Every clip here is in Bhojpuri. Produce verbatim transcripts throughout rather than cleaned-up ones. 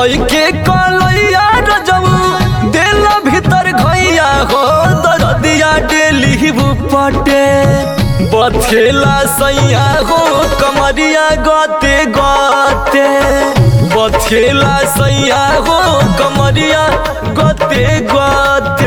धई के कलैया रजब दिल भीतर घैया हो दरदिया डेली पटे बथेला सैया हो कमरिया गते गते बथेला सैया हो कमरिया गते गते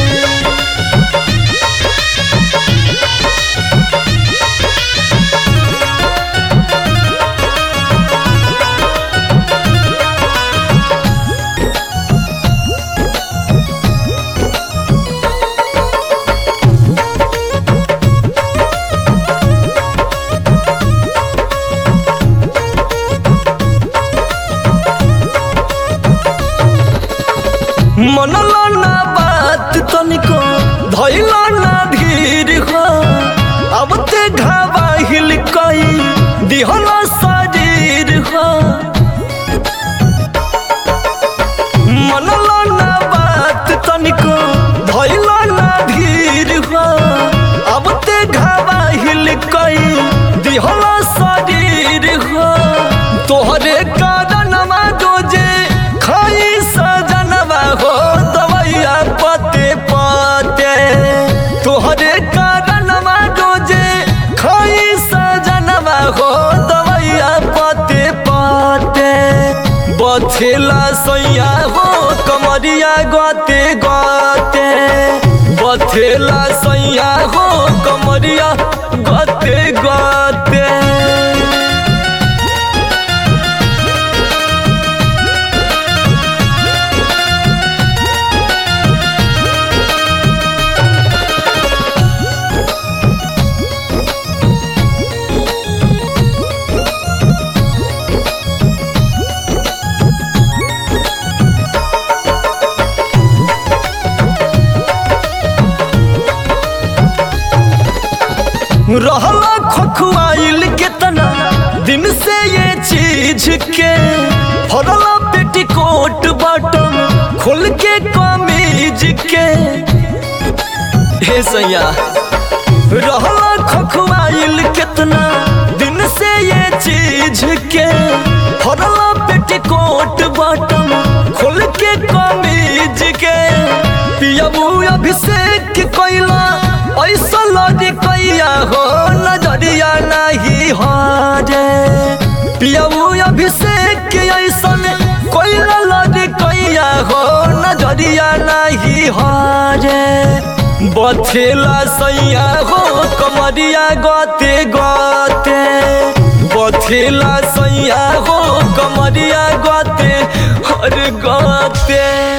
मनला ना बात तनिको धैला ना धीर हो अब ते घावाहिल कई दिहला शरीर हो मनला ना बात तनिको धैला ना धीर हो अब ते घावाहिल कई दिहला शरीर हो तोहरे कारणवा दोजे खाई सजनवा हो दवैया पते पते तोहरे कारणवा दोजे खाई सजनवा हो दवैया पते पते बथेला सैया हो कमरिया गते गते बथेला सैया हो कमरिया गते गते रहला खोखुआइल कितना दिन से ये चीज के फरला पेटीकोट बटन खोल के कमीज के हे सैया रहला खोखुआइल कितना दिन से ये चीज के फरला पेटीकोट बटन खोल के कमीज के पियबू अभिषेक कैला ऐसा लड़ी कैया हो नजरिया नहीं हारे पियबू अभिषेक ऐसा कोयला लड़ी कैया हो नजरिया नहीं हारे बथेला सैया हो कमरिया गते गते बथेला सैया हो कमरिया गते हर गते।